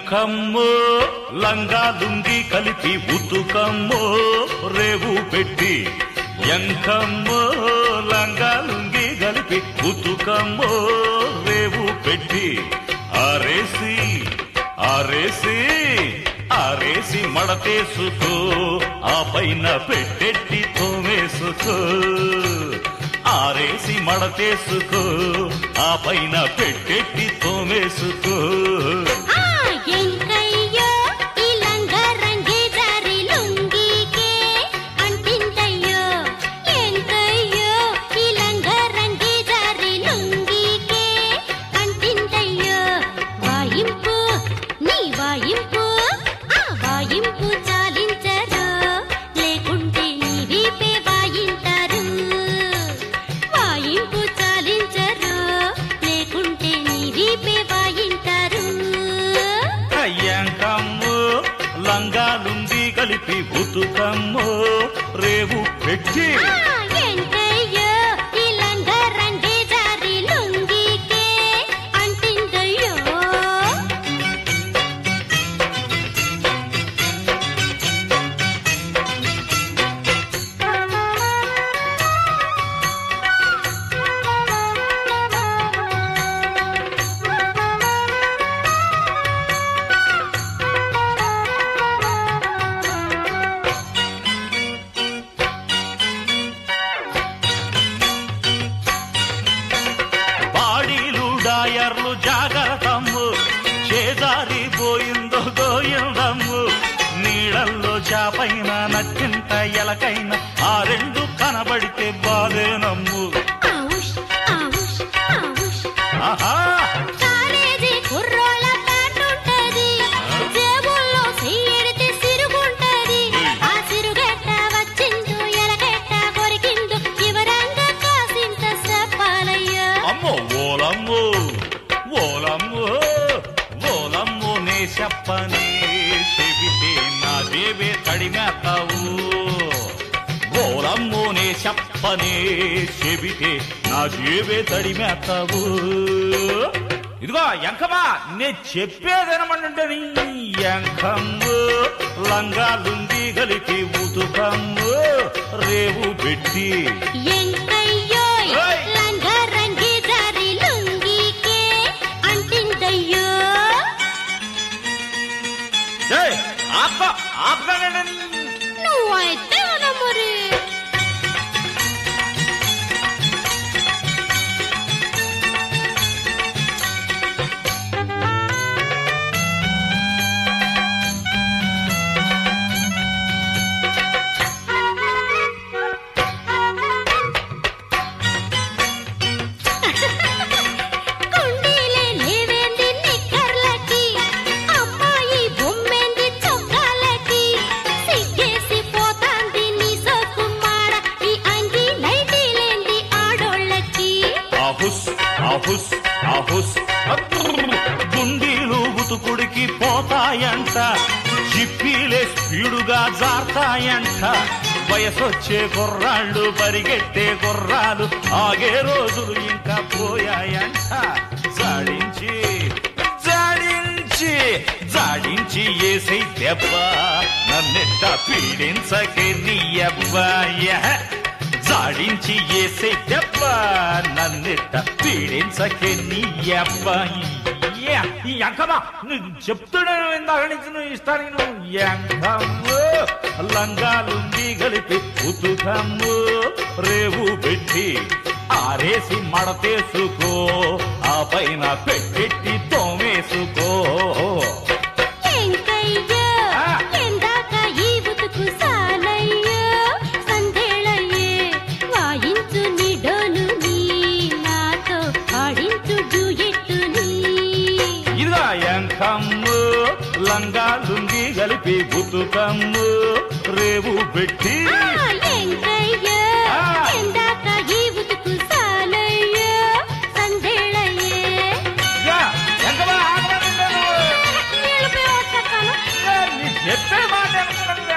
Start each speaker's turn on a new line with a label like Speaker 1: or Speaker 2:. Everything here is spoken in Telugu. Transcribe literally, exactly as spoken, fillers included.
Speaker 1: ఎంకమ్మో లంగా లుంగి కలిపి ఉతుకమ్మో రేవు పెట్టి ఎంకమ్మో లంగా లుంగి కలిపి ఉతుకమ్మో రేవు పెట్టి ఆరేసి ఆరేసి ఆరేసి మడతేసుకో ఆ పైన పెట్టెట్టి తోమేసుకో ఆరేసి మడతేసుకో ఆ పైన పెట్టెట్టి తోమేసుకో లంగా లుంగి కలిపి ఉతుకమ్మో రేవు పెట్టి డాయర్లు జాగ్రత్తమ్ము చేదారి పోయిందో గోయిందమ్ము నీళ్ళల్లో చాపైన నచ్చింత ఎలకైన ఆ రెండు కనబడితే బాధేనమ్ము ఆహా ఓలమ్మో ఓలమ్మో ఓలమ్మో నే చెప్పనే చెబితే నా దేవే తడిమేతావు ఓలమ్మో నే చెప్పనే చెబితే నా దేవే తడిమేతావు ఇదిగో ఎంకమా నే చెప్పేదేనమంటే ఎంకమ్మో లంగా లుంగి కలిపి ఉతుకమ్మో రేవు పెట్టి
Speaker 2: నువ్వు అయితే మరి
Speaker 1: ఆహుస్ ఆహుస్ గుండీలు ఉతుకుడికి పోతాయంట చిప్పీలే స్పీడుగా జారుతాయంట వయసొచ్చే గుర్రాళ్ళు పరిగెట్టే గుర్రాలు ఆగే రోజులు ఇంకా పోయాయంట జాడించి జాడించి జాడించి ఏసై దెబ్బ నన్నెట్ట పీడించకే నీ అబ్బాయ జాడించి ఏసే దెబ్బ నన్నెట్ట పీడించకే నీ అబ్బాయి ఎంకమా నువ్వు చెప్తున్నాను ఇందాక నుంచి నువ్వు ఇష్టానికి నువ్వు ఎంకమ్ము లంగా లుంగి కలిపి ఉతుకమ్ము రేవు పెట్టి ఆరేసి మడతేసుకో ఆ పైన పెట్టెట్టి తోమేసుకో ఎంకమ్ము లంగా లుంగి కలిపి ఉతుకమ్ము రేవు పెట్టి చెప్పే మాట